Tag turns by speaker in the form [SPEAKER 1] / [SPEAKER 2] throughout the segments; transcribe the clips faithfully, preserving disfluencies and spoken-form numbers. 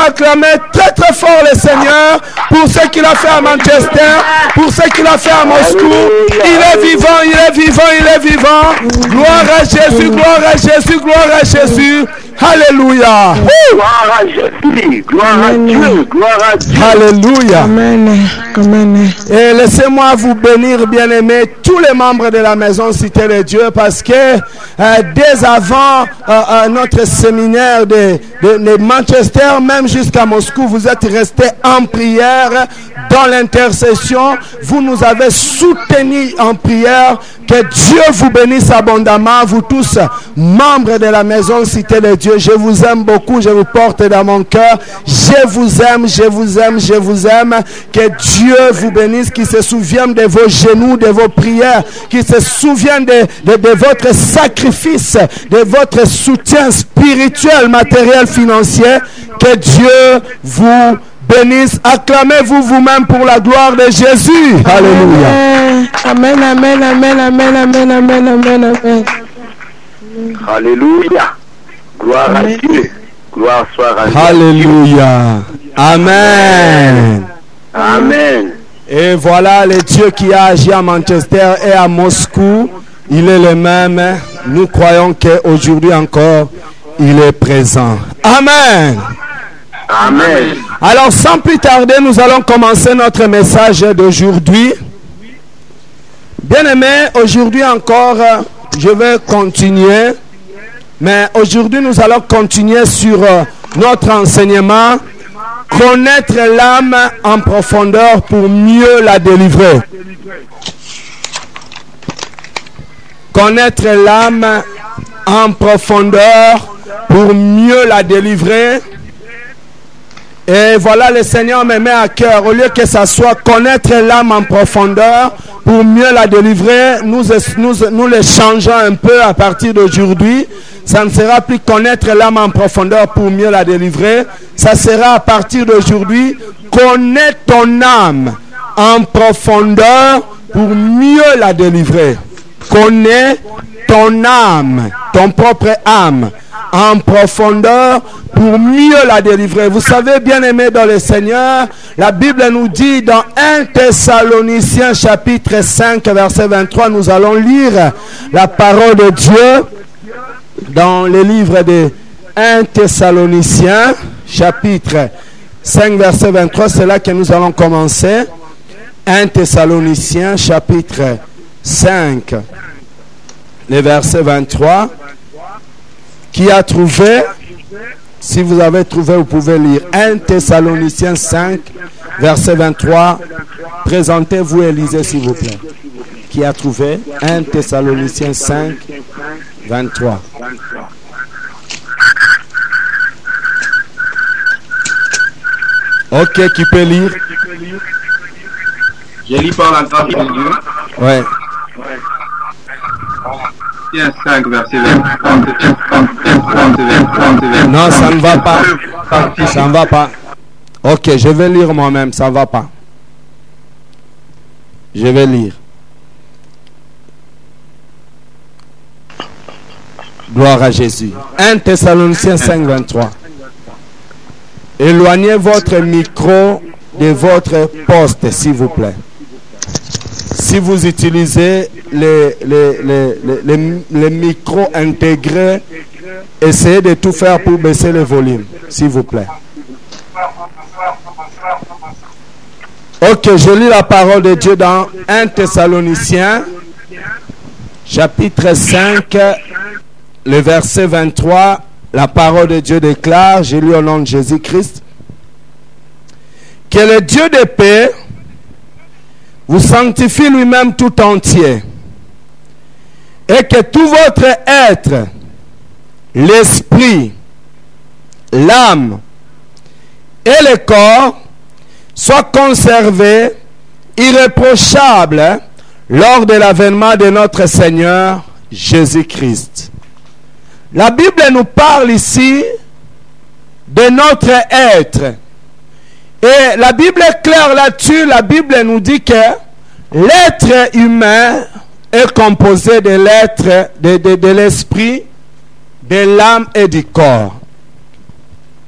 [SPEAKER 1] acclamer très très fort le Seigneur pour ce qu'il a fait à Manchester, pour ce qu'il a fait à Moscou. Il est vivant, il est vivant, il est vivant. Gloire à Jésus, gloire à Jésus, gloire à Jésus. Alléluia.
[SPEAKER 2] Gloire à Jésus, gloire à Dieu, gloire à Dieu.
[SPEAKER 1] Alléluia.
[SPEAKER 3] Amen. Amen.
[SPEAKER 1] Et laissez-moi vous bénir, bien-aimés, tous les membres de la maison Cité de Dieu, parce que euh, dès avant euh, euh, notre séminaire de, de, de Manchester, même jusqu'à Moscou, vous êtes restés en prière, dans l'intercession. Vous nous avez soutenus en prière. Que Dieu vous bénisse abondamment, vous tous, membres de la maison Cité de Dieu. Je vous aime beaucoup, je vous porte dans mon cœur. Je vous aime, je vous aime, je vous aime. Que Dieu vous bénisse, qui se souvienne de vos genoux, de vos prières, qui se souvienne de, de, de votre sacrifice, de votre soutien spirituel, matériel, financier. Que Dieu vous bénisse. Acclamez-vous vous-même pour la gloire de Jésus. Alléluia.
[SPEAKER 3] Amen, amen, amen, amen, amen, amen, amen, amen.
[SPEAKER 2] Alléluia. Gloire à Dieu. Gloire soit à Dieu.
[SPEAKER 1] Alléluia. Amen.
[SPEAKER 2] Amen.
[SPEAKER 1] Et voilà le Dieu qui a agi à Manchester et à Moscou. Il est le même. Nous croyons qu'aujourd'hui encore, il est présent. Amen.
[SPEAKER 2] Amen.
[SPEAKER 1] Alors, sans plus tarder, nous allons commencer notre message d'aujourd'hui. Bien-aimés, aujourd'hui encore, je vais continuer. Mais aujourd'hui, nous allons continuer sur notre enseignement. Connaître l'âme en profondeur pour mieux la délivrer. Connaître l'âme en profondeur pour mieux la délivrer. Et voilà, le Seigneur me met à cœur, au lieu que ça soit connaître l'âme en profondeur pour mieux la délivrer, nous, nous, nous le changeons un peu à partir d'aujourd'hui. Ça ne sera plus connaître l'âme en profondeur pour mieux la délivrer. Ça sera à partir d'aujourd'hui, connaître ton âme en profondeur pour mieux la délivrer. Connais ton âme, ton propre âme en profondeur pour mieux la délivrer. Vous savez, bien aimés dans le Seigneur, la Bible nous dit dans un Thessaloniciens chapitre cinq verset vingt-trois, nous allons lire la parole de Dieu dans le livre de un Thessaloniciens chapitre cinq verset vingt-trois. C'est là que nous allons commencer. un Thessaloniciens chapitre cinq, le verset vingt-trois. Qui a trouvé? Si vous avez trouvé, vous pouvez lire. un Thessaloniciens cinq, verset vingt-trois. Présentez-vous et lisez, s'il vous plaît. Qui a trouvé? un Thessaloniciens cinq, vingt-trois. Ok, qui peut lire?
[SPEAKER 4] Je lis par la grâce de Dieu.
[SPEAKER 1] Ouais.
[SPEAKER 4] cinq, verset vingt, trente, trente, trente, trente, vingt.
[SPEAKER 1] Non, ça ne va pas. Ça ne va pas. Ok, je vais lire moi-même, ça ne va pas. Je vais lire. Gloire à Jésus. un Thessaloniciens cinq, vingt-trois. Éloignez votre micro de votre poste, s'il vous plaît. Si vous utilisez les, les, les, les, les, les micros intégrés, essayez de tout faire pour baisser le volume, s'il vous plaît. Ok, je lis la parole de Dieu dans un Thessaloniciens, chapitre cinq, le verset vingt-trois. La parole de Dieu déclare, je lis au nom de Jésus-Christ, que le Dieu de paix vous sanctifie lui-même tout entier, et que tout votre être, l'esprit, l'âme et le corps soient conservés irréprochables lors de l'avènement de notre Seigneur Jésus-Christ. La Bible nous parle ici de notre être. Et la Bible est claire là-dessus. La Bible nous dit que l'être humain est composé de l'être, de, de, de l'esprit, de l'âme et du corps.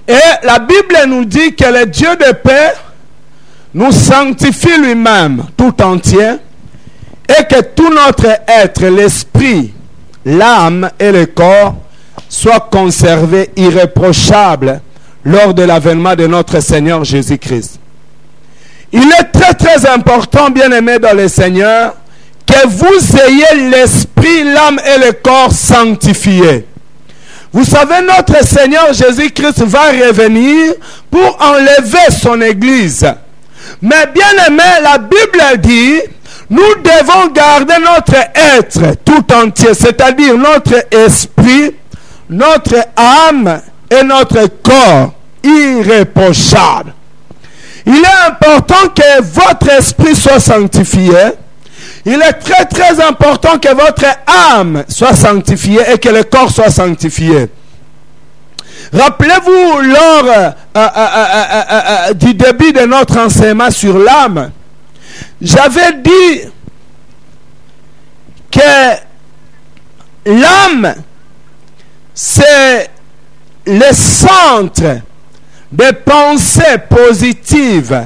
[SPEAKER 1] Et la Bible nous dit que le Dieu de paix nous sanctifie lui-même tout entier et que tout notre être, l'esprit, l'âme et le corps soient conservés irréprochables lors de l'avènement de notre Seigneur Jésus-Christ. Il est très très important, bien-aimés dans le Seigneur, que vous ayez l'esprit, l'âme et le corps sanctifiés. Vous savez, notre Seigneur Jésus-Christ va revenir pour enlever son Église. Mais bien aimé, la Bible dit, nous devons garder notre être tout entier, c'est-à-dire notre esprit, notre âme et notre corps irréprochable. Il est important que votre esprit soit sanctifié. Il est très très important que votre âme soit sanctifiée et que le corps soit sanctifié. Rappelez-vous lors euh, euh, euh, euh, euh, du début de notre enseignement sur l'âme, j'avais dit que l'âme, c'est le centre des pensées positives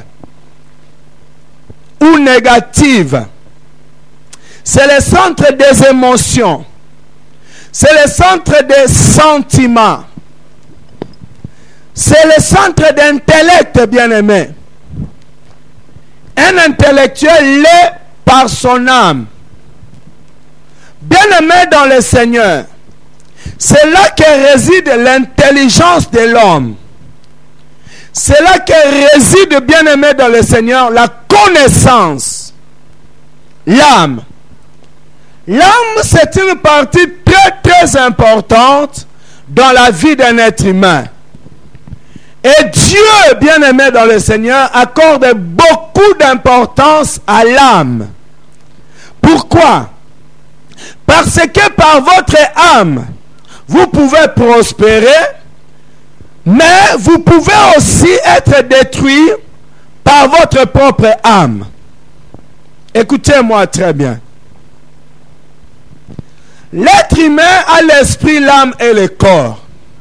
[SPEAKER 1] ou négatives. C'est le centre des émotions. C'est le centre des sentiments. C'est le centre d'intellect, bien-aimé. Un intellectuel l'est par son âme. Bien-aimé dans le Seigneur, c'est là que réside l'intelligence de l'homme. C'est là que réside, bien-aimé dans le Seigneur, la connaissance. L'âme. L'âme, c'est une partie très très importante dans la vie d'un être humain. Et Dieu, bien-aimé dans le Seigneur, accorde beaucoup d'importance à l'âme. Pourquoi? Parce que par votre âme, vous pouvez prospérer, mais vous pouvez aussi être détruit par votre propre âme. Écoutez-moi très bien. L'être humain a l'esprit, l'âme et le corps.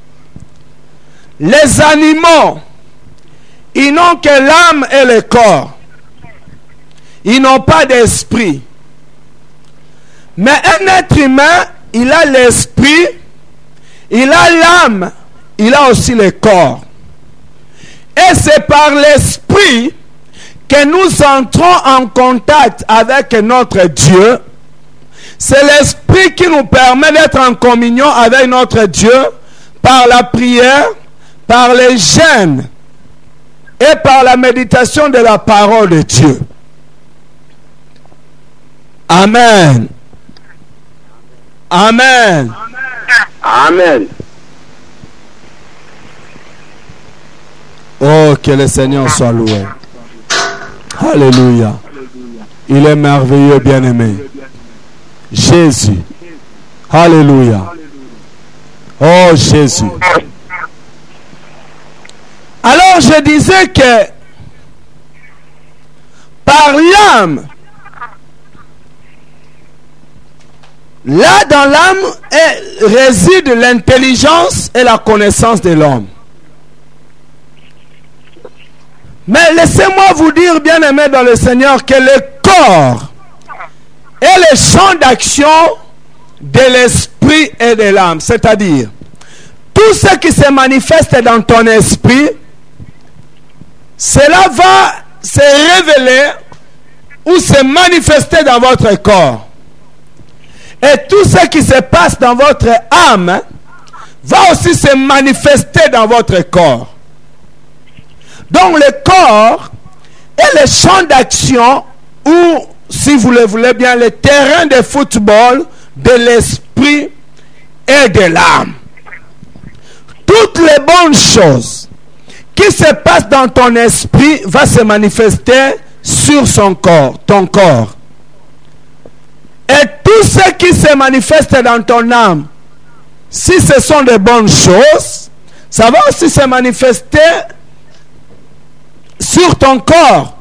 [SPEAKER 1] Les animaux, ils n'ont que l'âme et le corps. Ils n'ont pas d'esprit. Mais un être humain, il a l'esprit, il a l'âme, il a aussi le corps. Et c'est par l'esprit que nous entrons en contact avec notre Dieu. C'est l'esprit qui nous permet d'être en communion avec notre Dieu par la prière, par les jeûnes et par la méditation de la parole de Dieu. Amen. Amen.
[SPEAKER 2] Amen.
[SPEAKER 1] Oh, que le Seigneur soit loué. Alléluia. Il est merveilleux, bien-aimé. Jésus. Alléluia. Oh, Jésus. Alors, je disais que par l'âme, là dans l'âme réside l'intelligence et la connaissance de l'homme. Mais laissez-moi vous dire, bien-aimés dans le Seigneur, que le corps est le champ d'action de l'esprit et de l'âme. C'est-à-dire, tout ce qui se manifeste dans ton esprit, cela va se révéler ou se manifester dans votre corps. Et tout ce qui se passe dans votre âme va aussi se manifester dans votre corps. Donc le corps est le champ d'action ou, si vous le voulez bien, le terrain de football de l'esprit et de l'âme. Toutes les bonnes choses qui se passent dans ton esprit vont se manifester sur son corps, ton corps. Et tout ce qui se manifeste dans ton âme, si ce sont de bonnes choses, ça va aussi se manifester sur ton corps.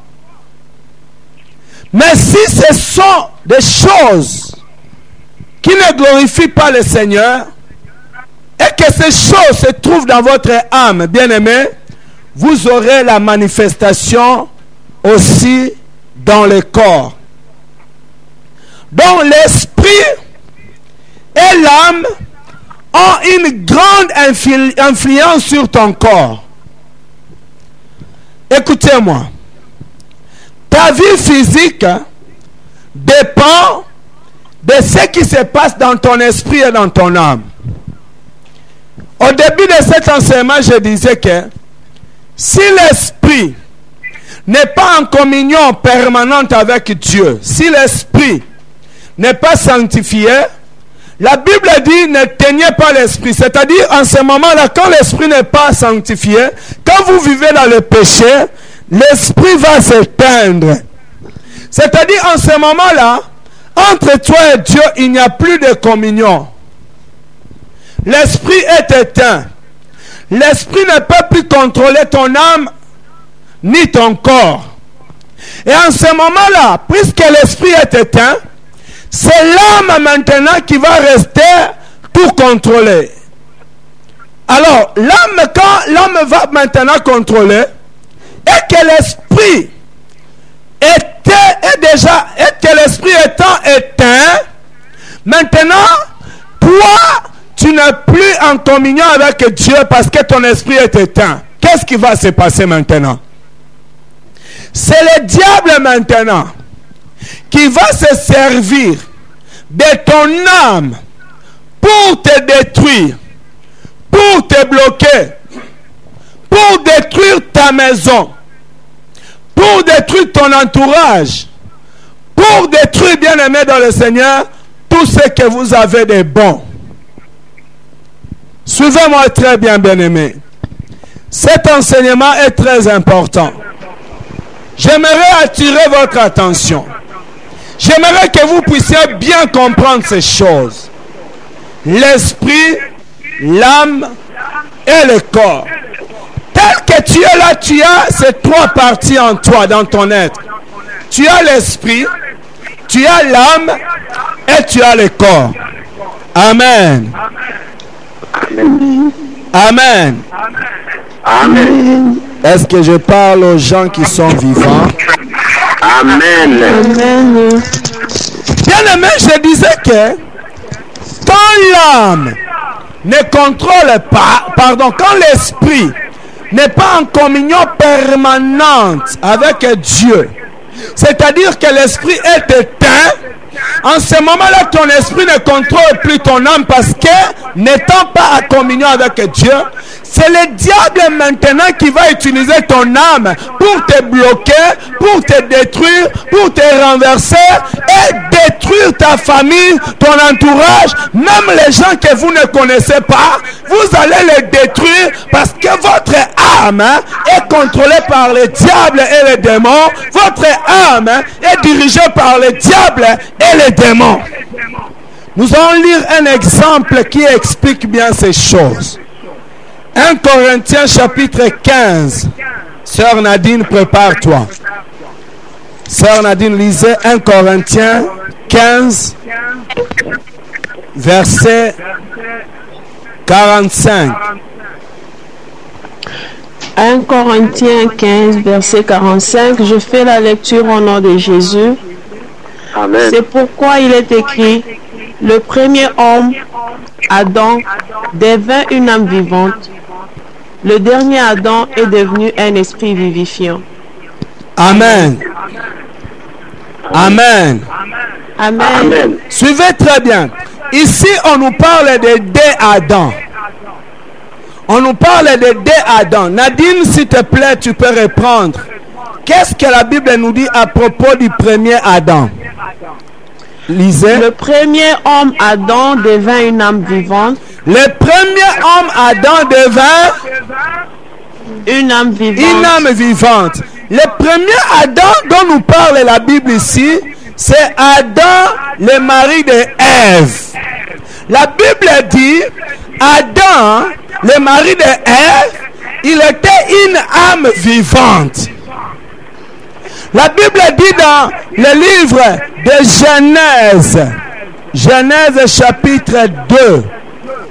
[SPEAKER 1] Mais si ce sont des choses qui ne glorifient pas le Seigneur, et que ces choses se trouvent dans votre âme, bien-aimés, vous aurez la manifestation aussi dans le corps. Donc l'esprit et l'âme ont une grande influ- influence sur ton corps. Écoutez-moi. Ta vie physique dépend de ce qui se passe dans ton esprit et dans ton âme. Au début de cet enseignement, je disais que si l'esprit n'est pas en communion permanente avec Dieu, si l'esprit n'est pas sanctifié, la Bible dit ne teignez pas l'esprit. C'est-à-dire en ce moment-là, quand l'esprit n'est pas sanctifié, quand vous vivez dans le péché, l'esprit va s'éteindre. C'est-à-dire en ce moment-là, entre toi et Dieu, il n'y a plus de communion. L'esprit est éteint. L'esprit ne peut plus contrôler ton âme ni ton corps. Et en ce moment-là, puisque l'esprit est éteint, c'est l'âme maintenant qui va rester tout contrôler. Alors, l'âme, quand l'âme va maintenant contrôler, et que l'esprit était, est déjà, et que l'esprit étant éteint, maintenant, toi, tu n'es plus en communion avec Dieu parce que ton esprit est éteint. Qu'est-ce qui va se passer maintenant? C'est le diable maintenant qui va se servir de ton âme pour te détruire, pour te bloquer, pour détruire ta maison, pour détruire ton entourage, pour détruire, bien-aimé dans le Seigneur, tout ce que vous avez de bon. Suivez-moi très bien, bien-aimé. Cet enseignement est très important. J'aimerais attirer votre attention. J'aimerais que vous puissiez bien comprendre ces choses. L'esprit, l'âme et le corps. Tel que tu es là, tu as ces trois parties en toi, dans ton être. Tu as l'esprit, tu as l'âme et tu as le corps. Amen. Amen.
[SPEAKER 2] Amen.
[SPEAKER 1] Est-ce que je parle aux gens qui sont vivants?
[SPEAKER 2] Amen.
[SPEAKER 3] Amen.
[SPEAKER 1] Bien-aimé, je disais que quand l'âme ne contrôle pas, pardon, quand l'esprit n'est pas en communion permanente avec Dieu, c'est-à-dire que l'esprit est éteint, en ce moment-là, ton esprit ne contrôle plus ton âme parce que, n'étant pas en communion avec Dieu, c'est le diable maintenant qui va utiliser ton âme pour te bloquer, pour te détruire, pour te renverser et détruire ta famille, ton entourage, même les gens que vous ne connaissez pas, vous allez les détruire parce que votre âme est contrôlée par le diable et les démons. Votre âme est dirigée par le diable et les démons. Nous allons lire un exemple qui explique bien ces choses. un Corinthiens chapitre quinze. Sœur Nadine, prépare-toi. Sœur Nadine, lisez un Corinthiens quinze, verset quarante-cinq.
[SPEAKER 3] un Corinthiens quinze, verset quarante-cinq. Je fais la lecture au nom de Jésus.
[SPEAKER 2] Amen.
[SPEAKER 3] C'est pourquoi il est écrit, le premier homme, Adam, devint une âme vivante. Le dernier Adam est devenu un esprit vivifiant.
[SPEAKER 1] Amen. Amen.
[SPEAKER 3] Amen.
[SPEAKER 2] Amen.
[SPEAKER 1] Suivez très bien. Ici, on nous parle de deux Adam. On nous parle de deux Adam. Nadine, s'il te plaît, tu peux reprendre. Qu'est-ce que la Bible nous dit à propos du premier Adam? Lisez.
[SPEAKER 3] Le premier homme, Adam, devint une âme vivante.
[SPEAKER 1] Le premier homme, Adam, devint
[SPEAKER 3] Une âme vivante.
[SPEAKER 1] une âme vivante. Le premier Adam dont nous parle la Bible ici, c'est Adam, le mari de Ève. La Bible dit, Adam, le mari de Ève, il était une âme vivante. La Bible dit dans le livre de Genèse, Genèse chapitre deux,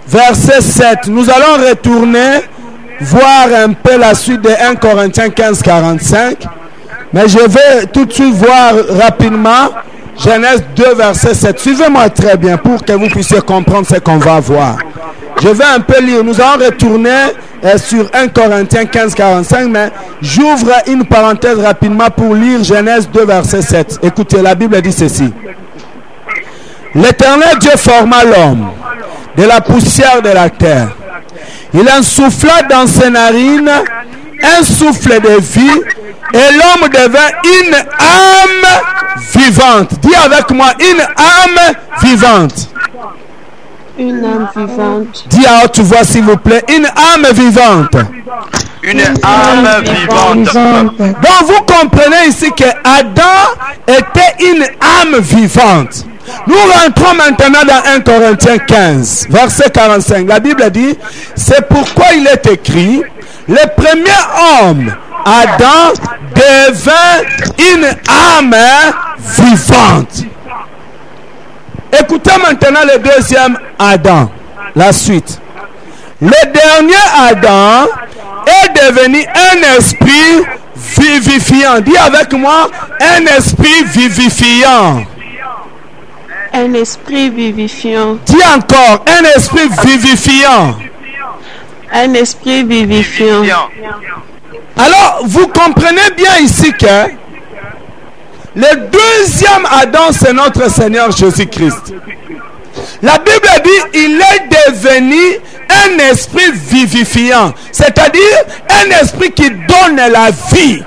[SPEAKER 1] verset sept. Nous allons retourner voir un peu la suite de un Corinthiens quinze, quarante-cinq. Mais je vais tout de suite voir rapidement Genèse deux, verset sept. Suivez-moi très bien pour que vous puissiez comprendre ce qu'on va voir. Je vais un peu lire. Nous allons retourner euh, sur un Corinthiens quinze, quarante-cinq, mais j'ouvre une parenthèse rapidement pour lire Genèse deux, verset sept. Écoutez, la Bible dit ceci. L'Éternel Dieu forma l'homme de la poussière de la terre. Il insouffla dans ses narines un souffle de vie et l'homme devint une âme vivante. Dis avec moi, une âme vivante.
[SPEAKER 3] Une âme vivante.
[SPEAKER 1] Dis à haute voix s'il vous plaît, une âme vivante.
[SPEAKER 5] Une âme vivante.
[SPEAKER 1] Donc vous comprenez ici que Adam était une âme vivante. Nous rentrons maintenant dans un Corinthiens quinze, verset quarante-cinq. La Bible dit, c'est pourquoi il est écrit, le premier homme, Adam, devint une âme vivante. Écoutez maintenant le deuxième Adam, la suite. Le dernier Adam est devenu un esprit vivifiant. Dis avec moi, un esprit vivifiant.
[SPEAKER 3] Un esprit vivifiant.
[SPEAKER 1] Dis encore, un esprit vivifiant.
[SPEAKER 3] Un esprit vivifiant.
[SPEAKER 1] Alors, vous comprenez bien ici que le deuxième Adam, c'est notre Seigneur Jésus-Christ. La Bible dit, il est devenu un esprit vivifiant, c'est-à-dire un esprit qui donne la vie.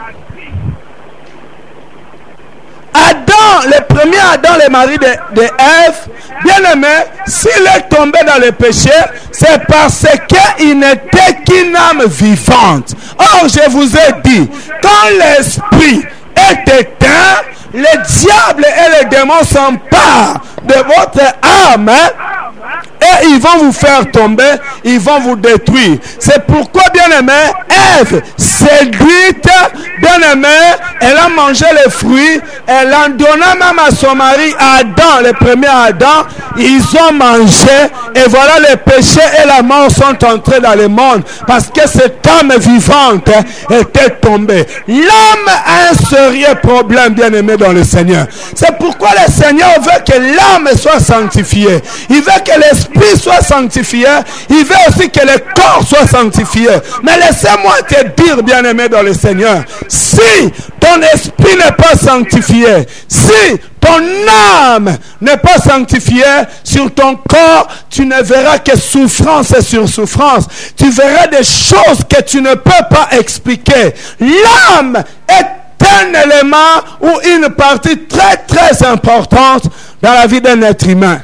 [SPEAKER 1] Adam, le premier Adam, le mari de, de Ève, bien aimé, s'il est tombé dans le péché, c'est parce qu'il n'était qu'une âme vivante. Or, je vous ai dit, quand l'esprit est éteint, le diable et les démons s'emparent de votre âme, hein, et ils vont vous faire tomber, ils vont vous détruire. C'est pourquoi, bien aimé, Ève, séduite, bien aimé, elle a mangé les fruits, elle en donna même à son mari Adam, le premier Adam, ils ont mangé, et voilà, le péché et la mort sont entrés dans le monde, parce que cette âme vivante était tombée. L'âme a un sérieux problème, bien aimé, dans le Seigneur. C'est pourquoi le Seigneur veut que l'âme soit sanctifiée. Il veut que l'esprit soit sanctifié. Il veut aussi que le corps soit sanctifié. Mais laissez-moi te dire, bien-aimé dans le Seigneur, si ton esprit n'est pas sanctifié, si ton âme n'est pas sanctifiée, sur ton corps, tu ne verras que souffrance sur souffrance. Tu verras des choses que tu ne peux pas expliquer. L'âme est un élément ou une partie très très importante dans la vie d'un être humain.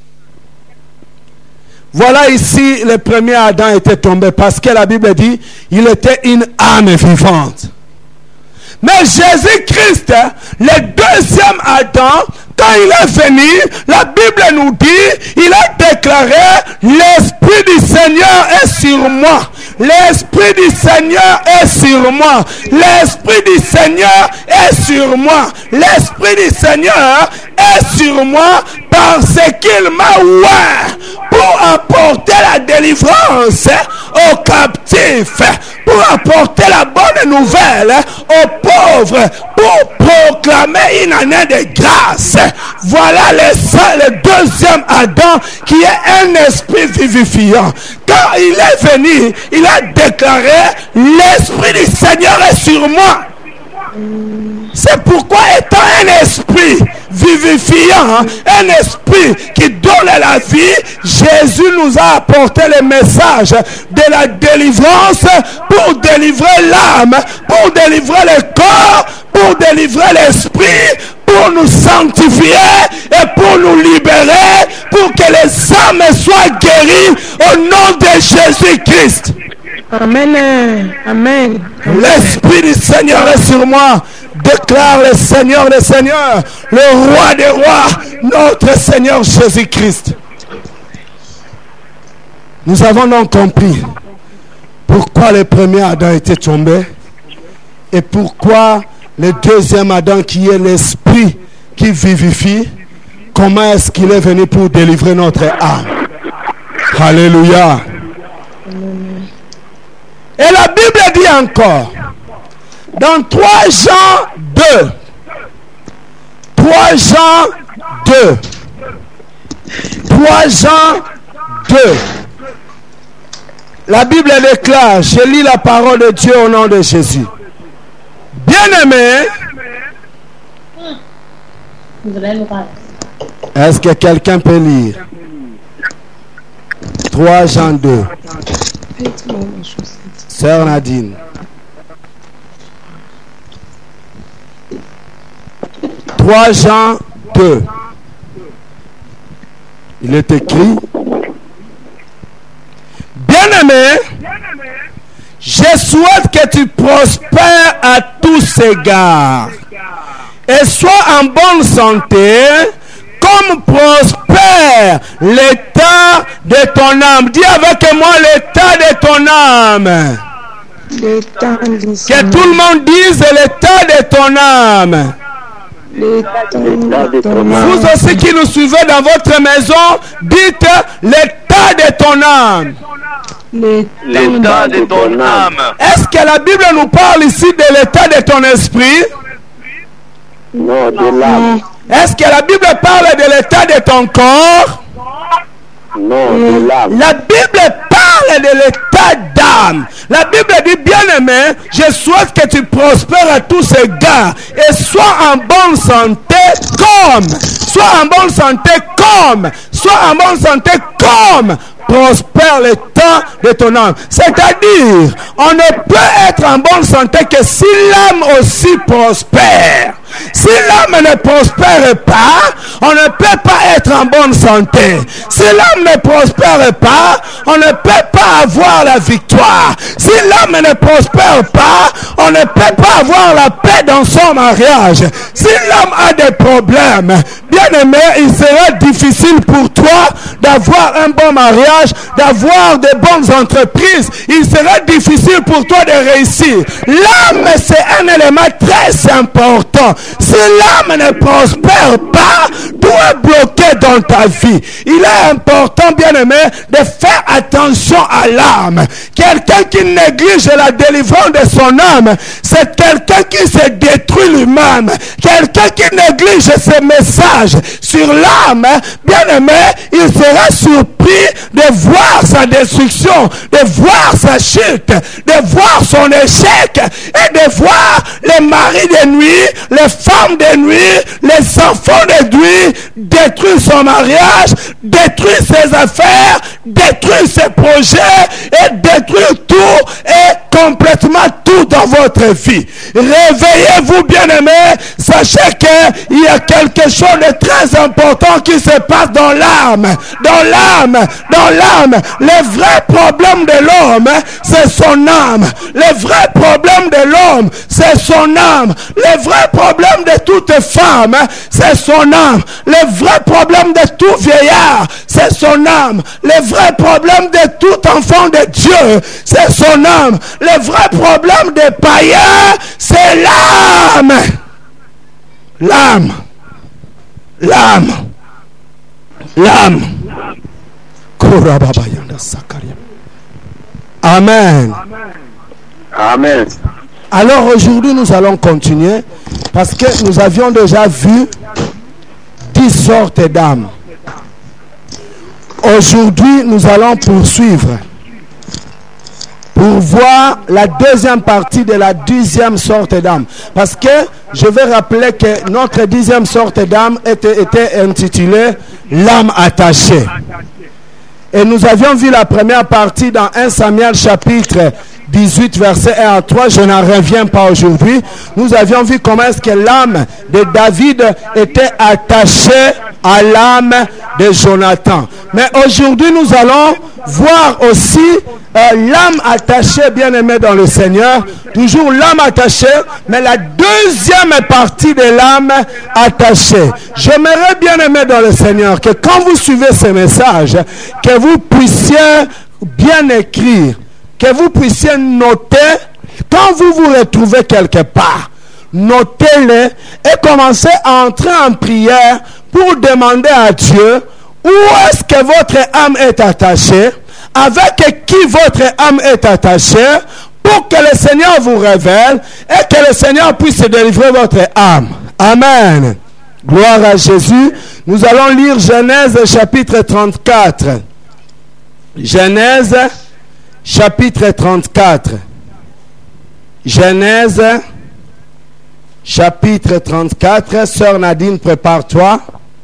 [SPEAKER 1] Voilà ici le premier Adam était tombé parce que la Bible dit il était une âme vivante. Mais Jésus-Christ, le deuxième Adam, quand il est venu, la Bible nous dit, il a déclaré, l'Esprit du Seigneur est sur moi. L'Esprit du Seigneur est sur moi. L'Esprit du Seigneur est sur moi. L'Esprit du Seigneur est sur moi parce qu'il m'a ouvert pour apporter la délivrance aux captifs, pour apporter la bonne nouvelle aux pauvres, pour proclamer une année de grâce. Voilà le, le deuxième Adam qui est un esprit vivifiant. Quand il est venu, il a déclaré, l'Esprit du Seigneur est sur moi. C'est pourquoi, étant un esprit vivifiant, un esprit qui donne la vie, Jésus nous a apporté le message de la délivrance pour délivrer l'âme, pour délivrer le corps, pour délivrer l'esprit, pour nous sanctifier et pour nous libérer, pour que les âmes soient guéries au nom de Jésus-Christ.
[SPEAKER 3] Amen. Amen.
[SPEAKER 1] L'Esprit du Seigneur est sur moi, déclare le Seigneur des Seigneurs, le Roi des Rois, notre Seigneur Jésus-Christ. Nous avons donc compris pourquoi le premier Adam était tombé et pourquoi le deuxième Adam, qui est l'Esprit qui vivifie, comment est-ce qu'il est venu pour délivrer notre âme. Alléluia. Et la Bible dit encore, dans trois Jean deux, trois Jean deux, trois Jean deux, la Bible déclare, je lis la parole de Dieu au nom de Jésus. Bien-aimé, est-ce que quelqu'un peut lire trois Jean deux? Sœur Nadine. trois Jean deux. Il est écrit, bien-aimé, je souhaite que tu prospères à tous égards et sois en bonne santé comme prospère l'état de ton âme. Dis avec moi l'état de ton âme. Que tout le monde dise l'état de ton âme. Vous aussi qui nous suivez dans votre maison, dites l'état de ton âme.
[SPEAKER 5] L'état de ton âme.
[SPEAKER 1] Est-ce que la Bible nous parle ici de l'état de ton esprit?
[SPEAKER 2] Non, de l'âme.
[SPEAKER 1] Est-ce que la Bible parle de l'état de ton corps?
[SPEAKER 2] Non, de l'âme.
[SPEAKER 1] La Bible parle de l'état d'âme. La Bible dit, bien-aimé, je souhaite que tu prospères à tous égards et sois en bonne santé comme, sois en bonne santé comme, sois en bonne santé comme prospère le temps de ton âme. C'est-à-dire, on ne peut être en bonne santé que si l'âme aussi prospère. Si l'âme ne prospère pas, on ne peut pas être en bonne santé. Si l'âme ne prospère pas, on ne peut pas avoir la victoire. Si l'âme ne prospère pas, on ne peut pas avoir la paix dans son mariage. Si l'âme a des problèmes, bien aimé, il sera difficile pour toi d'avoir un bon mariage, d'avoir de bonnes entreprises. Il sera difficile pour toi de réussir. L'âme, c'est un élément très important. Si l'âme ne prospère pas, tout est bloqué dans ta vie. Il est important, bien aimé, de faire attention à l'âme. Quelqu'un qui néglige la délivrance de son âme, c'est quelqu'un qui se détruit lui-même. Quelqu'un qui néglige ses messages sur l'âme, bien aimé, il sera surpris de voir sa destruction, de voir sa chute, de voir son échec et de voir les maris de nuit, les femmes de nuit, les enfants de nuit détruire son mariage, détruire ses affaires, détruire ses projets et détruire tout et complètement tout dans votre vie. Réveillez-vous, bien-aimés, sachez qu'il y a quelque chose de très important qui se passe dans l'âme, dans l'âme, dans l'âme. Le vrai problème de l'homme, c'est son âme. Le vrai problème de l'homme, c'est son âme. Le vrai problème de toute femme, c'est son âme. Le vrai problème de tout vieillard, c'est son âme. Le vrai problème de tout enfant de Dieu, c'est son âme. Le vrai problème des païens, c'est l'âme. L'âme. L'âme. L'âme. Amen.
[SPEAKER 2] Amen.
[SPEAKER 1] Alors aujourd'hui, nous allons continuer parce que nous avions déjà vu dix sortes d'âmes. Aujourd'hui, nous allons poursuivre pour voir la deuxième partie de la dixième sorte d'âme. Parce que je vais rappeler que notre dixième sorte d'âme était, était intitulée l'âme attachée. Et nous avions vu la première partie dans un Samuel chapitre dix-huit, verset un à trois. Je n'en reviens pas aujourd'hui. Nous avions vu comment est-ce que l'âme de David était attachée à l'âme de Jonathan. Mais aujourd'hui, nous allons voir aussi euh, l'âme attachée, bien aimée dans le Seigneur. Toujours l'âme attachée, mais la deuxième partie de l'âme attachée. J'aimerais, bien aimé dans le Seigneur, que quand vous suivez ces messages, que vous puissiez bien écrire, que vous puissiez noter, quand vous vous retrouvez quelque part, notez-le et commencez à entrer en prière pour demander à Dieu où est-ce que votre âme est attachée, avec qui votre âme est attachée, pour que le Seigneur vous révèle et que le Seigneur puisse délivrer votre âme. Amen. Gloire à Jésus. Nous allons lire Genèse chapitre trente-quatre. Genèse chapitre trente-quatre. Genèse chapitre trente-quatre. Sœur Nadine, prépare-toi.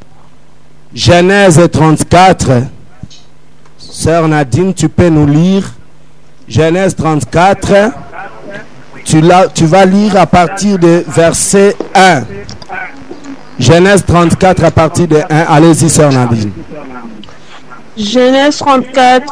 [SPEAKER 1] Genèse trente-quatre. Sœur Nadine, tu peux nous lire Genèse trente-quatre. Tu, la, tu vas lire à partir de verset un. Genèse trente-quatre à partir de un. Allez-y, sœur Nadine.
[SPEAKER 3] Genèse trente-quatre,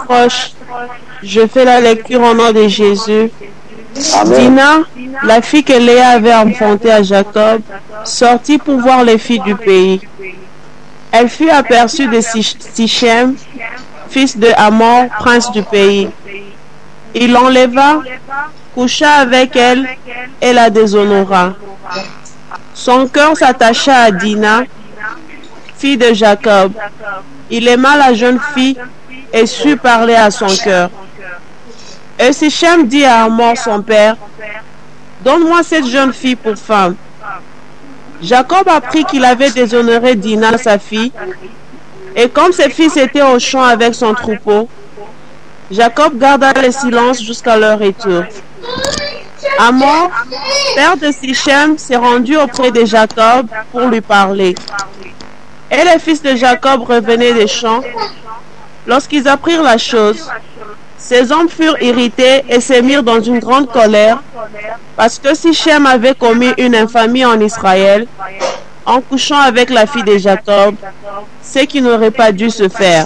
[SPEAKER 3] je fais la lecture au nom de Jésus.
[SPEAKER 2] Amen.
[SPEAKER 3] Dina, la fille que Léa avait enfantée à Jacob, sortit pour voir les filles du pays. Elle fut aperçue de Sichem, fils de Hamor, prince du pays. Il l'enleva, coucha avec elle et la déshonora. Son cœur s'attacha à Dina, fille de Jacob. Il aima la jeune fille et sut parler à son cœur. Et Sichem dit à Hamor son père, « Donne-moi cette jeune fille pour femme. » Jacob apprit qu'il avait déshonoré Dina, sa fille, et comme ses fils étaient au champ avec son troupeau, Jacob garda le silence jusqu'à leur retour. Hamor, père de Sichem, s'est rendu auprès de Jacob pour lui parler. Et les fils de Jacob revenaient des champs. Lorsqu'ils apprirent la chose, ces hommes furent irrités et se mirent dans une grande colère, parce que Sichem avait commis une infamie en Israël, en couchant avec la fille de Jacob, ce qui n'aurait pas dû se faire.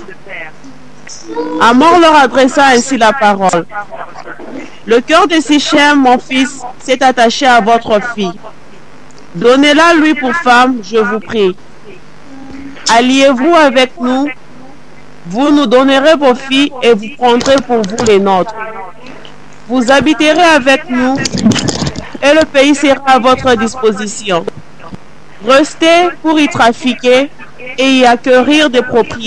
[SPEAKER 3] Hamor leur adressa ainsi la parole. « Le cœur de Sichem, mon fils, s'est attaché à votre fille. Donnez-la lui pour femme, je vous prie. Alliez-vous avec nous, vous nous donnerez vos filles et vous prendrez pour vous les nôtres. Vous habiterez avec nous et le pays sera à votre disposition. Restez pour y trafiquer et y acquérir des propriétés. »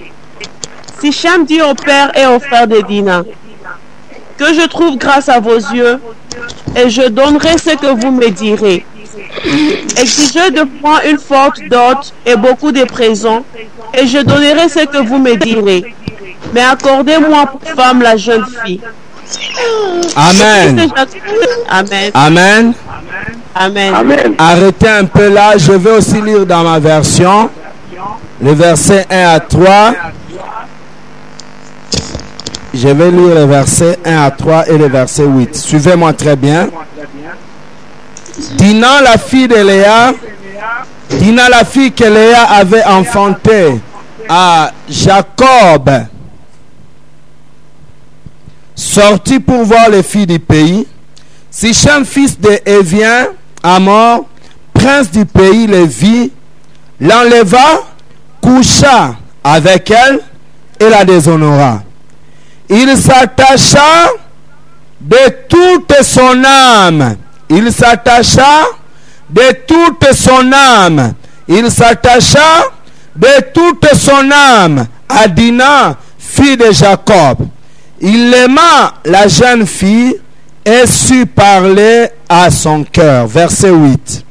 [SPEAKER 3] Sichem dit au père et au frère de Dina, « Que je trouve grâce à vos yeux, et je donnerai ce que vous me direz. Exigez de moi une forte dot et beaucoup de présents, et je donnerai ce que vous me direz. Mais accordez-moi pour femme la jeune fille. »
[SPEAKER 1] Amen.
[SPEAKER 3] Amen.
[SPEAKER 1] Amen.
[SPEAKER 3] Amen.
[SPEAKER 2] Amen.
[SPEAKER 1] Arrêtez un peu là. Je vais aussi lire dans ma version les versets un à trois. Je vais lire les versets un à trois et les versets huit. Suivez-moi très bien. Dina, la fille de Léa, Dina, la fille que Léa avait enfantée à Jacob, sortit pour voir les filles du pays. Sichem, fils de Évien, Hamor, prince du pays, les vit, l'enleva, coucha avec elle et la déshonora. Il s'attacha de toute son âme. Il s'attacha de toute son âme. Il s'attacha de toute son âme à Dina, fille de Jacob. Il aima la jeune fille et sut parler à son cœur. Verset huit.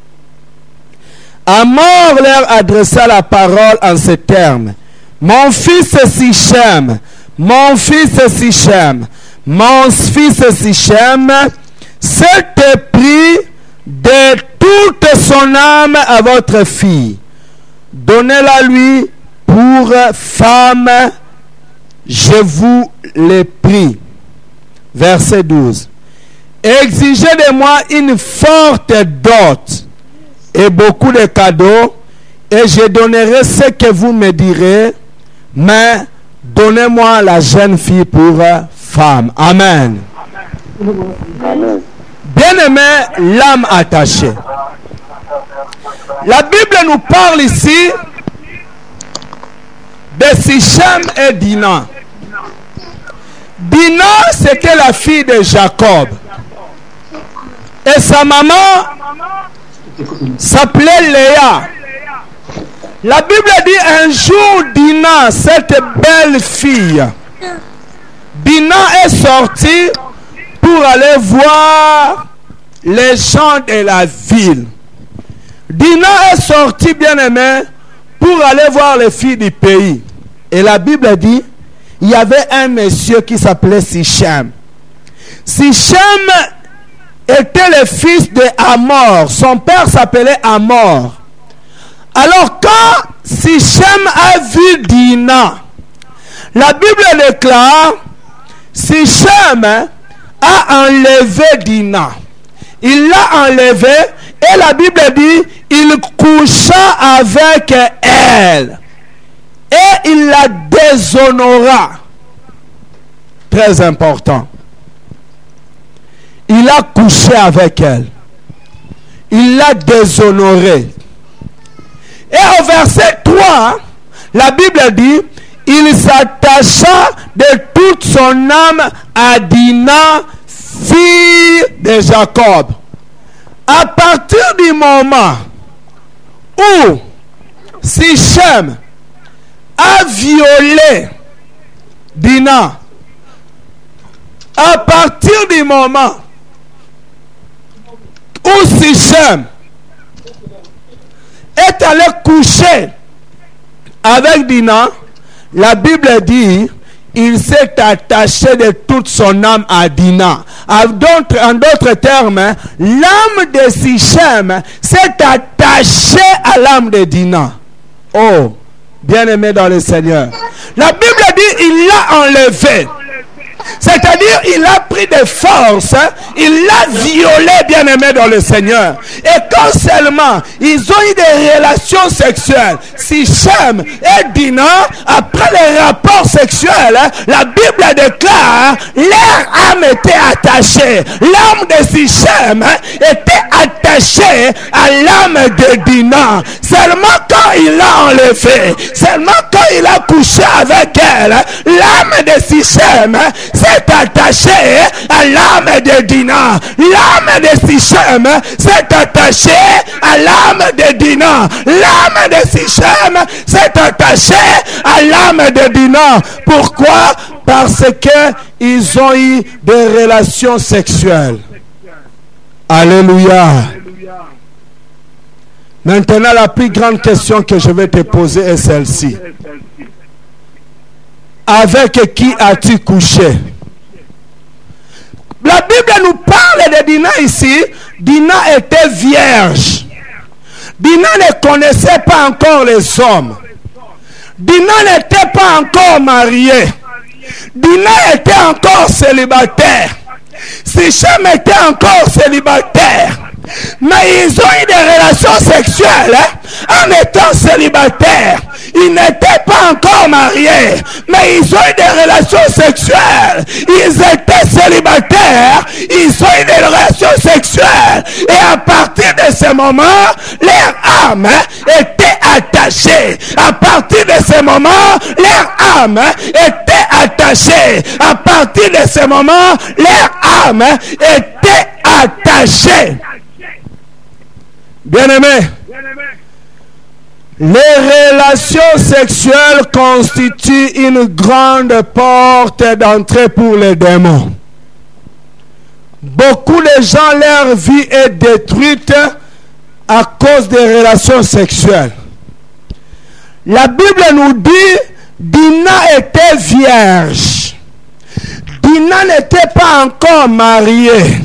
[SPEAKER 1] Hamor leur adressa la parole en ces termes. Mon fils Sichem, mon fils Sichem, mon fils Sichem, s'est pris de toute son âme à votre fille. Donnez-la lui pour femme, je vous l'ai pris. Verset douze. Exigez de moi une forte dot et beaucoup de cadeaux, et je donnerai ce que vous me direz, mais donnez-moi la jeune fille pour femme. Amen.
[SPEAKER 2] Amen.
[SPEAKER 1] Bien-aimé, l'âme attachée. La Bible nous parle ici de Sichem et Dina. Dina, c'était la fille de Jacob. Et sa maman s'appelait Léa. La Bible dit un jour, Dina, cette belle fille, Dina est sortie pour aller voir les gens de la ville. Dina est sortie, bien aimé, pour aller voir les filles du pays. Et la Bible dit, il y avait un monsieur qui s'appelait Sichem. Sichem était le fils de Hamor. Son père s'appelait Hamor. Alors quand Sichem a vu Dina, la Bible déclare, Sichem a enlevé Dina. Il l'a enlevé et la Bible dit, il coucha avec elle. Et il la déshonora. Très important. Il a couché avec elle. Il l'a déshonorée. Et au verset trois, la Bible dit, il s'attacha de toute son âme à Dina, fille de Jacob. À partir du moment où Sichem a violé Dina, à partir du moment où Sichem est allé coucher avec Dina, la Bible dit, il s'est attaché de toute son âme à Dina. En d'autres, en d'autres termes, l'âme de Sichem s'est attachée à l'âme de Dina. Oh, bien-aimé dans le Seigneur. La Bible dit, il l'a enlevé. C'est-à-dire, il a pris de force, il l'a violé, bien-aimé dans le Seigneur. Et quand seulement ils ont eu des relations sexuelles, Sichem et Dina, après les rapports sexuels, la Bible déclare, leur âme était attachée. L'âme de Sichem était attachée à l'âme de Dina. Seulement quand il l'a enlevée, seulement quand il a couché avec elle, l'âme de Sichem s'est attaché à l'âme de Dina. L'âme de Sichem s'est attachée à l'âme de Dina. L'âme de Sichem s'est attachée à l'âme de Dina. Pourquoi? Parce que ils ont eu des relations sexuelles. Alléluia. Maintenant, la plus grande question que je vais te poser est celle-ci. Avec qui as-tu couché? La Bible nous parle de Dina ici. Dina était vierge. Dina ne connaissait pas encore les hommes. Dina n'était pas encore mariée. Dina était encore célibataire. Sichem était encore célibataire. Mais ils ont eu des relations sexuelles hein, en étant célibataires. Ils n'étaient pas encore mariés, mais ils ont eu des relations sexuelles. Ils étaient célibataires, ils ont eu des relations sexuelles. Et à partir de ce moment, leur âme était attachée. À partir de ce moment, leur âme était attachée. À partir de ce moment, leur âme était attachée. Bien-aimé, les relations sexuelles constituent une grande porte d'entrée pour les démons. Beaucoup de gens, leur vie est détruite à cause des relations sexuelles. La Bible nous dit, Dina était vierge. Dina n'était pas encore mariée.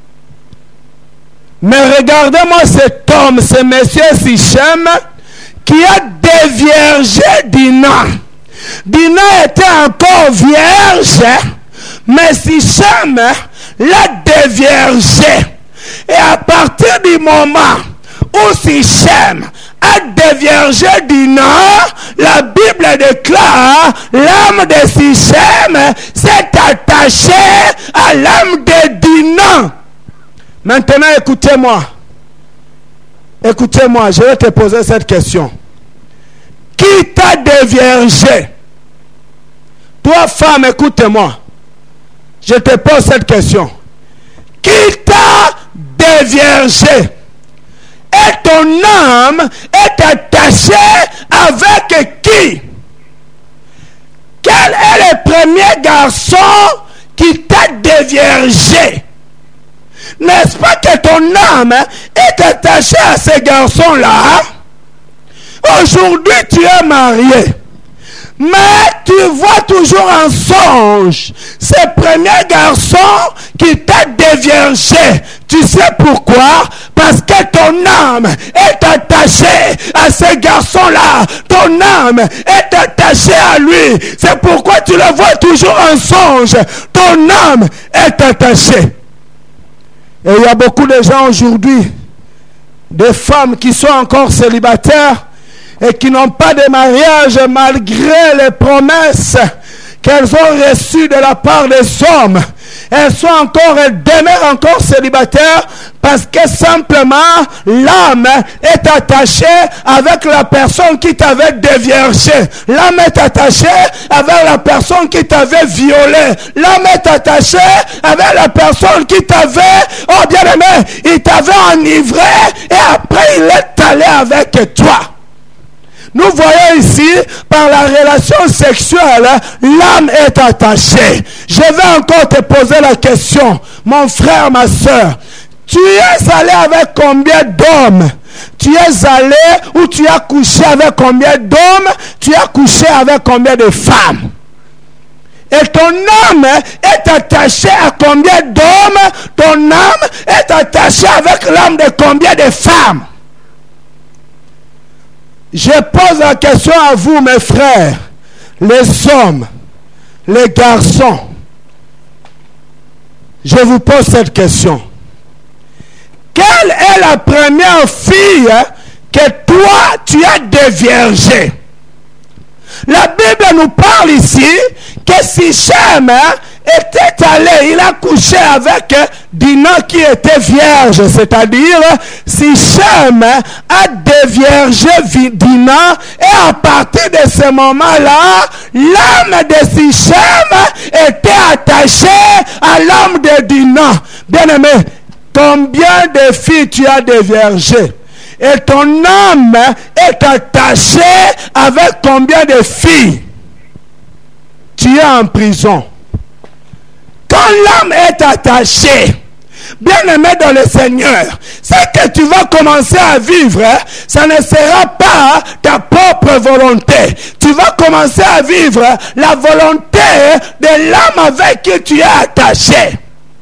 [SPEAKER 1] Mais regardez-moi cet homme, ce monsieur Sichem, qui a déviergé Dina. Dina était encore vierge, mais Sichem l'a déviergé. Et à partir du moment où Sichem a déviergé Dina, la Bible déclare, l'âme de Sichem s'est attachée à l'âme de Dina. Maintenant, écoutez-moi. Écoutez-moi, je vais te poser cette question. Qui t'a déviergé? Toi, femme, écoute-moi. Je te pose cette question. Qui t'a déviergé? Et ton âme est attachée avec qui? Quel est le premier garçon qui t'a déviergé? N'est-ce pas que ton âme est attachée à ce garçon-là? Aujourd'hui, tu es marié. Mais tu vois toujours en songe ce premier garçon qui t'a déviergé. Tu sais pourquoi? Parce que ton âme est attachée à ce garçon-là. Ton âme est attachée à lui. C'est pourquoi tu le vois toujours en songe. Ton âme est attachée. Et il y a beaucoup de gens aujourd'hui, des femmes qui sont encore célibataires et qui n'ont pas de mariage malgré les promesses qu'elles ont reçues de la part des hommes. Elles sont encore, elles demeurent encore célibataires parce que simplement l'âme est attachée avec la personne qui t'avait déviergé. L'âme est attachée avec la personne qui t'avait violé. L'âme est attachée avec la personne qui t'avait, oh bien aimé, il t'avait enivré et après il est allé avec toi. Nous voyons ici, par la relation sexuelle, l'âme est attachée. Je vais encore te poser la question, mon frère, ma soeur. Tu es allé avec combien d'hommes? Tu es allé ou tu as couché avec combien d'hommes? Tu as couché avec combien de femmes? Et ton âme est attachée à combien d'hommes? Ton âme est attachée avec l'âme de combien de femmes? Je pose la question à vous, mes frères, les hommes, les garçons. Je vous pose cette question. Quelle est la première fille que toi, tu as déviergée? La Bible nous parle ici que Sichem était allé, il a couché avec Dina qui était vierge, c'est-à-dire Sichem a déviergé Dina et à partir de ce moment-là, l'âme de Sichem était attachée à l'âme de Dina. Bien-aimé, combien de filles tu as déviergé? Et ton âme est attachée avec combien de filles? Tu es en prison. Quand l'âme est attachée, bien-aimé dans le Seigneur, ce que tu vas commencer à vivre, ça ne sera pas ta propre volonté. Tu vas commencer à vivre la volonté de l'âme avec qui tu es attaché.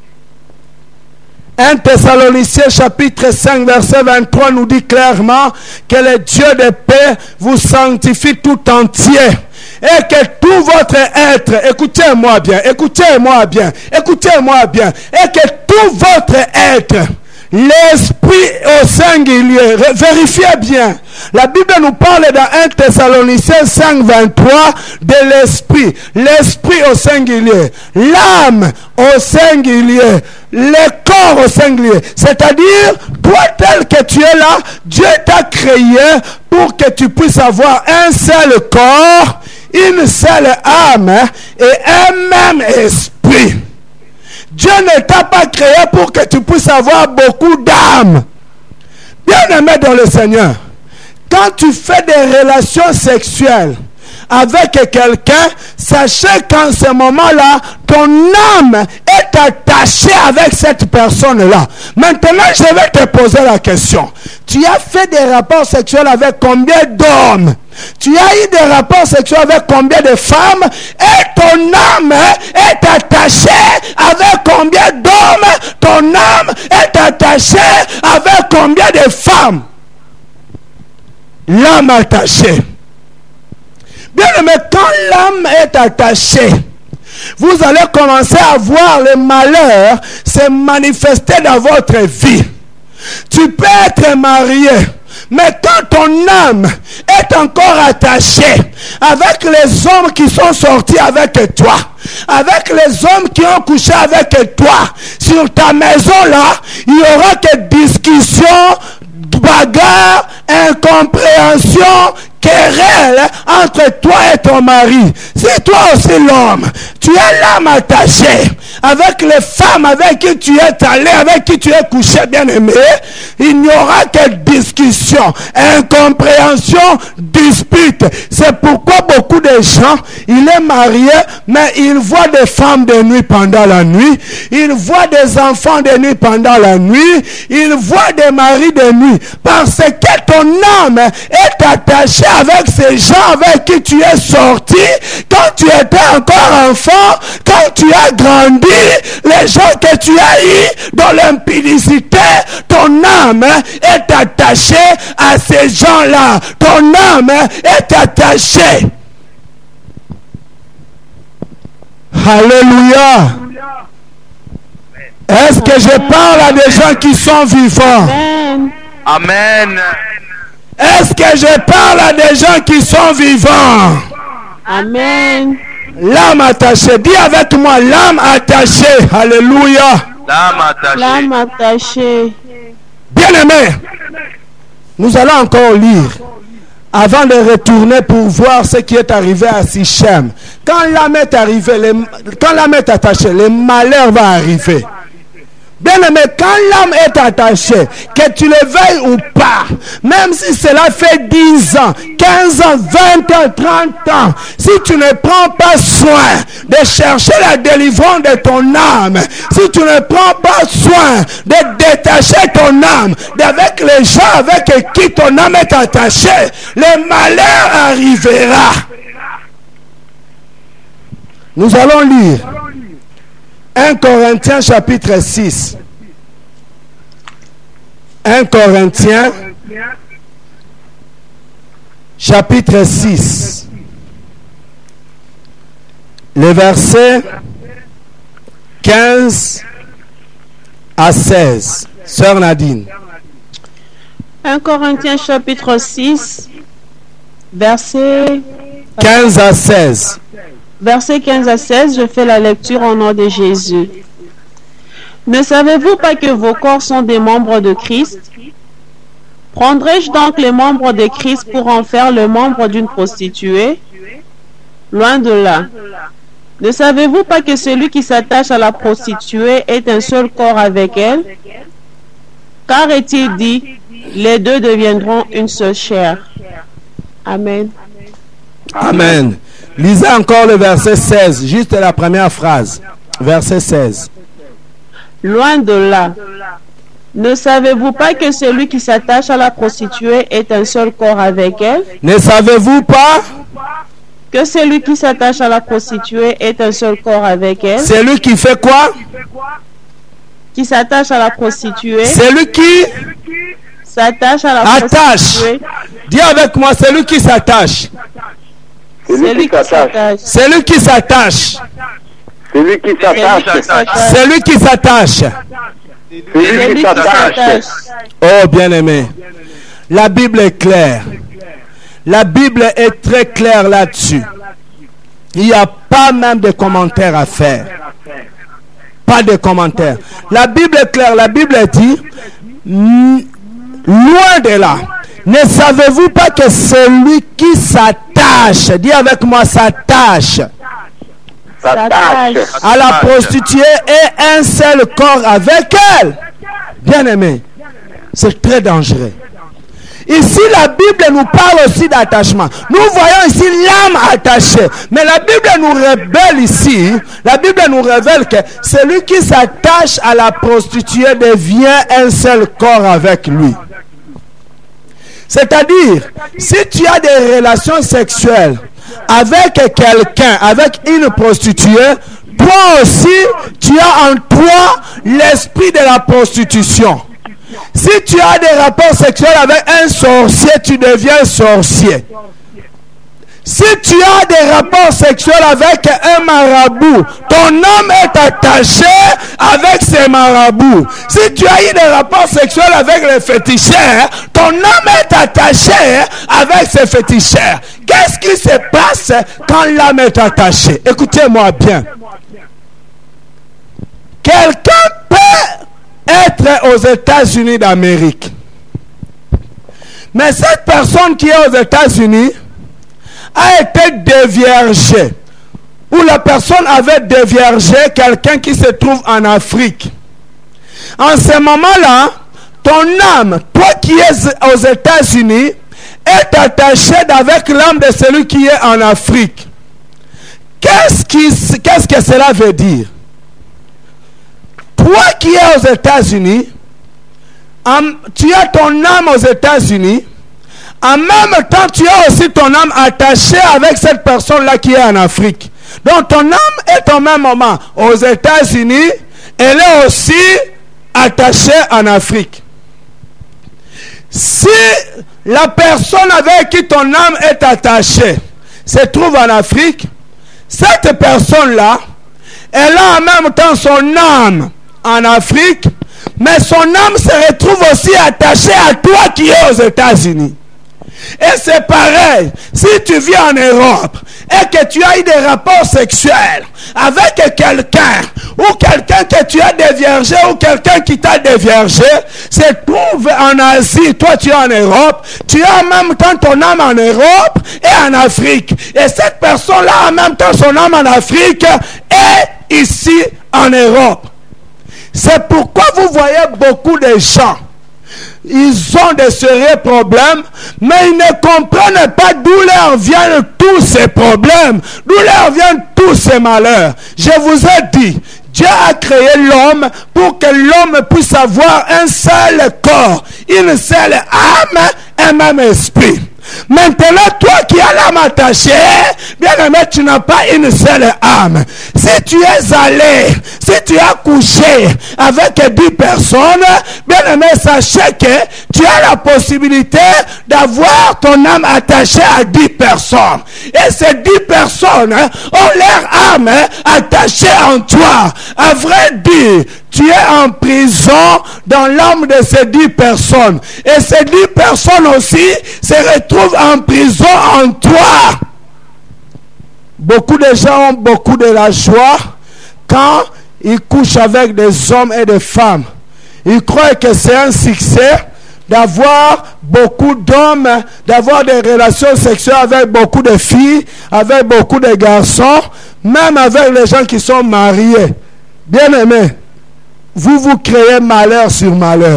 [SPEAKER 1] un Thessaloniciens chapitre cinq verset vingt-trois nous dit clairement que le Dieu de paix vous sanctifie tout entier et que tout votre être, écoutez-moi bien, écoutez-moi bien, écoutez-moi bien, et que tout votre être, l'esprit au singulier, vérifiez bien. La Bible nous parle dans un Thessaloniciens cinq vingt-trois de l'esprit, l'esprit au singulier, l'âme au singulier, le corps au singulier. C'est-à-dire, toi tel que tu es là, Dieu t'a créé pour que tu puisses avoir un seul corps, une seule âme et un même esprit. Dieu ne t'a pas créé pour que tu puisses avoir beaucoup d'âmes. Bien-aimé dans le Seigneur, quand tu fais des relations sexuelles avec quelqu'un, sachez qu'en ce moment-là, ton âme est attachée avec cette personne-là. Maintenant, je vais te poser la question. Tu as fait des rapports sexuels avec combien d'hommes? Tu as eu des rapports sexuels avec combien de femmes? Et ton âme est attachée avec combien d'hommes? Ton âme est attachée avec combien de femmes? L'âme attachée. Bien aimé, quand l'âme est attachée, vous allez commencer à voir le malheur se manifester dans votre vie. Tu peux être marié, mais quand ton âme est encore attachée avec les hommes qui sont sortis avec toi, avec les hommes qui ont couché avec toi, sur ta maison là, il y aura que discussions, bagarres, incompréhension, querelle entre toi et ton mari. C'est toi aussi l'homme. tu es l'âme attachée avec les femmes avec qui tu es allé, avec qui tu es couché, bien-aimé, il n'y aura que discussion, incompréhension, dispute. C'est pourquoi beaucoup de gens, il est marié, mais il voit des femmes de nuit pendant la nuit, il voit des enfants de nuit pendant la nuit, il voit des maris de nuit, parce que ton âme est attachée avec ces gens avec qui tu es sorti, quand tu étais encore enfant, quand tu as grandi, les gens que tu as eus dans l'impudicité, ton âme est attachée à ces gens-là. Ton âme est attachée. Alléluia. Est-ce que je parle à des gens qui sont vivants?
[SPEAKER 3] Amen.
[SPEAKER 5] Amen.
[SPEAKER 1] Est-ce que je parle à des gens qui sont vivants?
[SPEAKER 3] Amen.
[SPEAKER 1] L'âme attachée. Dis avec moi, l'âme attachée. Alléluia.
[SPEAKER 5] L'âme attachée.
[SPEAKER 3] L'âme attachée.
[SPEAKER 1] Bien-aimé, nous allons encore lire avant de retourner pour voir ce qui est arrivé à Sichem. Quand l'âme est arrivée, les, quand l'âme est attachée, le malheur va arriver. Bien-aimé, quand l'âme est attachée, que tu le veuilles ou pas, même si cela fait dix ans, quinze ans, vingt ans, trente ans, si tu ne prends pas soin de chercher la délivrance de ton âme, si tu ne prends pas soin de détacher ton âme d'avec les gens avec qui ton âme est attachée, le malheur arrivera. Nous allons lire un Corinthiens chapitre six. un Corinthiens chapitre six. Les versets quinze à seize. Sœur Nadine.
[SPEAKER 3] un Corinthiens chapitre six, verset
[SPEAKER 1] quinze à seize.
[SPEAKER 3] Versets quinze à seize, je fais la lecture au nom de Jésus. Ne savez-vous pas que vos corps sont des membres de Christ? Prendrai-je donc les membres de Christ pour en faire le membre d'une prostituée? Loin de là. Ne savez-vous pas que celui qui s'attache à la prostituée est un seul corps avec elle? Car est-il dit, les deux deviendront une seule chair. Amen.
[SPEAKER 1] Amen. Lisez encore le verset seize, juste la première phrase. Verset seize.
[SPEAKER 3] Loin de là. Ne savez-vous pas que celui qui s'attache à la prostituée est un seul corps avec elle?
[SPEAKER 1] Ne savez-vous pas
[SPEAKER 3] Que celui qui s'attache à la prostituée est un seul corps avec elle?
[SPEAKER 1] celui qui fait quoi?
[SPEAKER 3] Qui s'attache à la prostituée
[SPEAKER 1] Celui qui
[SPEAKER 3] s'attache à la
[SPEAKER 1] attache.
[SPEAKER 3] prostituée.
[SPEAKER 1] Dis avec moi, celui qui s'attache.
[SPEAKER 3] Celui qui s'attache.
[SPEAKER 1] Celui qui s'attache.
[SPEAKER 2] Celui qui s'attache.
[SPEAKER 1] Celui qui s'attache.
[SPEAKER 2] Celui
[SPEAKER 3] Celui
[SPEAKER 2] qui
[SPEAKER 3] qui
[SPEAKER 2] s'attache.
[SPEAKER 3] s'attache.
[SPEAKER 1] Oh, bien-aimé. La Bible est claire. La Bible est très claire là-dessus. Il n'y a pas même de commentaires à faire. Pas de commentaires. La Bible est claire. La Bible dit, loin de là. Ne savez-vous pas que celui qui s'attache, dis avec moi, s'attache
[SPEAKER 2] S'attache.
[SPEAKER 1] à la prostituée est un seul corps avec elle? Bien-aimé, c'est très dangereux. Ici, la Bible nous parle aussi d'attachement. Nous voyons ici l'âme attachée. Mais la Bible nous révèle ici, la Bible nous révèle que celui qui s'attache à la prostituée devient un seul corps avec lui. C'est-à-dire, si tu as des relations sexuelles avec quelqu'un, avec une prostituée, toi aussi, tu as en toi l'esprit de la prostitution. Si tu as des rapports sexuels avec un sorcier, tu deviens sorcier. Si tu as des rapports sexuels avec un marabout, ton âme est attachée avec ces marabouts. Si tu as eu des rapports sexuels avec les féticheurs, ton âme est attachée avec ces féticheurs. Qu'est-ce qui se passe quand l'âme est attachée? Écoutez-moi bien. Quelqu'un peut être aux États-Unis d'Amérique. Mais cette personne qui est aux États-Unis a été déviergée où la personne avait déviergé quelqu'un qui se trouve en Afrique. En ce moment-là, ton âme, toi qui es aux États-Unis, est attachée avec l'âme de celui qui est en Afrique. Qu'est-ce, qui, qu'est-ce que cela veut dire? Toi qui es aux États-Unis, tu as ton âme aux États-Unis, en même temps tu as aussi ton âme attachée avec cette personne-là qui est en Afrique. Donc ton âme est au même moment aux États-Unis, elle est aussi attachée en Afrique. Si la personne avec qui ton âme est attachée se trouve en Afrique, cette personne-là, elle a en même temps son âme en Afrique, mais son âme se retrouve aussi attachée à toi qui es aux États-Unis. Et c'est pareil, si tu vis en Europe et que tu as eu des rapports sexuels avec quelqu'un, ou quelqu'un que tu as déviergé, ou quelqu'un qui t'a déviergé, se trouve en Asie, toi tu es en Europe, tu as en même temps ton âme en Europe et en Afrique. Et cette personne-là, en même temps son âme en Afrique, est ici en Europe. C'est pourquoi vous voyez beaucoup de gens, ils ont de sérieux problèmes, mais ils ne comprennent pas d'où leur viennent tous ces problèmes, d'où leur viennent tous ces malheurs. Je vous ai dit, Dieu a créé l'homme pour que l'homme puisse avoir un seul corps, une seule âme, un même esprit. Maintenant, toi qui as l'âme attachée, bien aimé, tu n'as pas une seule âme. Si tu es allé, si tu as couché avec dix personnes, bien aimé, sachez que tu as la possibilité d'avoir ton âme attachée à dix personnes. Et ces dix personnes ont leur âme attachée en toi. À vrai dire, tu es en prison dans l'âme de ces dix personnes. Et ces dix personnes aussi se retrouvent en prison en toi. Beaucoup de gens ont beaucoup de la joie quand ils couchent avec des hommes et des femmes. Ils croient que c'est un succès d'avoir beaucoup d'hommes, d'avoir des relations sexuelles avec beaucoup de filles, avec beaucoup de garçons, même avec les gens qui sont mariés. Bien aimés, vous vous créez malheur sur malheur.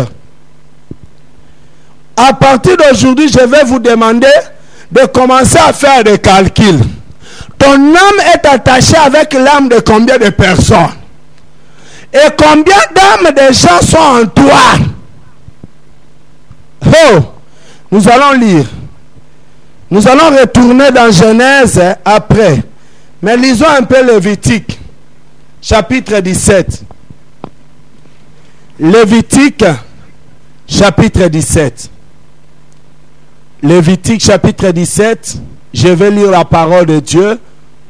[SPEAKER 1] À partir d'aujourd'hui, je vais vous demander de commencer à faire des calculs. Ton âme est attachée avec l'âme de combien de personnes? Et combien d'âmes de gens sont en toi? Oh, nous allons lire. Nous allons retourner dans Genèse après. Mais lisons un peu Lévitique, chapitre dix-sept. Lévitique, chapitre dix-sept. Lévitique, chapitre dix-sept. Je vais lire la parole de Dieu.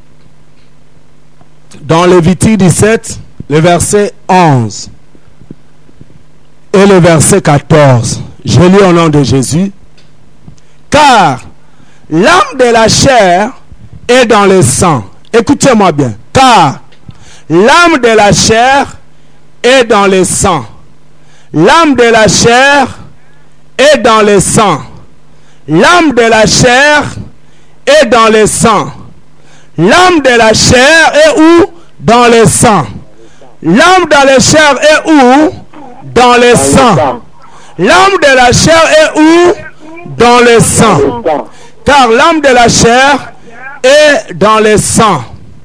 [SPEAKER 1] Dans Lévitique dix-sept, le verset onze. Et le verset quatorze. Je lis au nom de Jésus. Car l'âme de la chair est dans le sang. Écoutez-moi bien. Car l'âme de la chair est dans le sang. L'âme de la chair est dans le sang. L'âme de la chair est dans le sang. L'âme de la chair est où? Dans le sang. L'âme de la chair est où? Dans le sang. L'âme de la chair est où? Dans le sang. Car l'âme de la chair est dans le sang.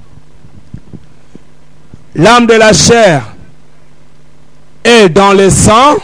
[SPEAKER 1] L'âme de la chair est dans le sang.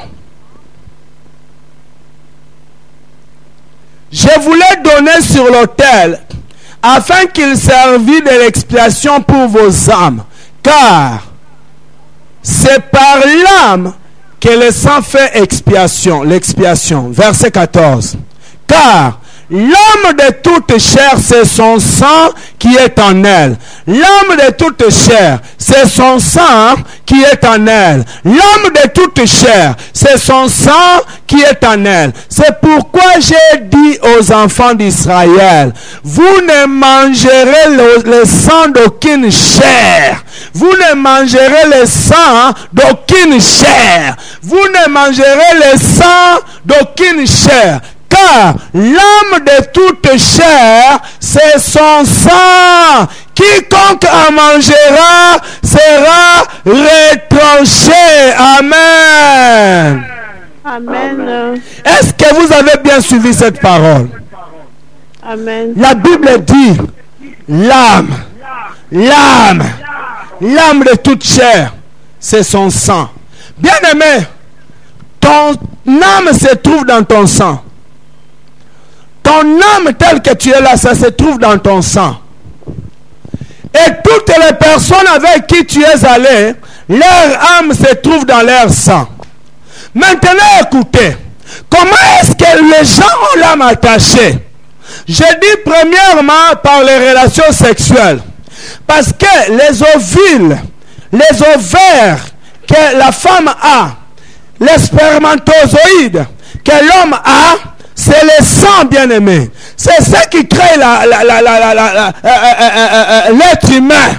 [SPEAKER 1] Je voulais donner sur l'autel afin qu'il servît de l'expiation pour vos âmes. Car c'est par l'âme que le sang fait expiation, l'expiation. Verset quatorze. Car l'âme de toute chair, c'est son sang qui est en elle. L'âme de toute chair, c'est son sang qui est en elle. L'âme de toute chair, c'est son sang qui est en elle. C'est pourquoi j'ai dit aux enfants d'Israël, vous ne mangerez le, le sang d'aucune chair. Vous ne mangerez le sang d'aucune chair. Vous ne mangerez le sang d'aucune chair. Car l'âme de toute chair, c'est son sang quiconque en mangera sera retranché. Amen.
[SPEAKER 3] Amen.
[SPEAKER 1] Est-ce que vous avez bien suivi cette parole?
[SPEAKER 3] Amen.
[SPEAKER 1] La Bible dit, l'âme, l'âme, l'âme de toute chair, c'est son sang. Bien-aimé, ton âme se trouve dans ton sang. Ton âme telle que tu es là, ça se trouve dans ton sang. Et toutes les personnes avec qui tu es allé, leur âme se trouve dans leur sang. Maintenant, écoutez, comment est-ce que les gens ont l'âme attachée? Je dis premièrement par les relations sexuelles. Parce que les ovules, les ovaires que la femme a, les spermatozoïdes que l'homme a, c'est le sang, bien-aimé. C'est ça qui crée la, la, la, la, la, la, la, euh, euh, euh, euh, l'être humain.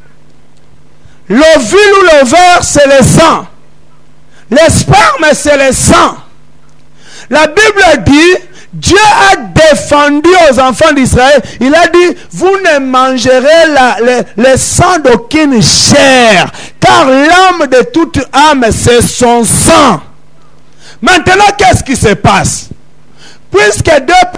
[SPEAKER 1] L'ovule ou l'ovaire, c'est le sang. Le sperme, c'est le sang. La Bible dit, Dieu a défendu aux enfants d'Israël. Il a dit, vous ne mangerez la, le, le sang d'aucune chair, car l'âme de toute âme, c'est son sang. Maintenant, qu'est-ce qui se passe? Puisque deux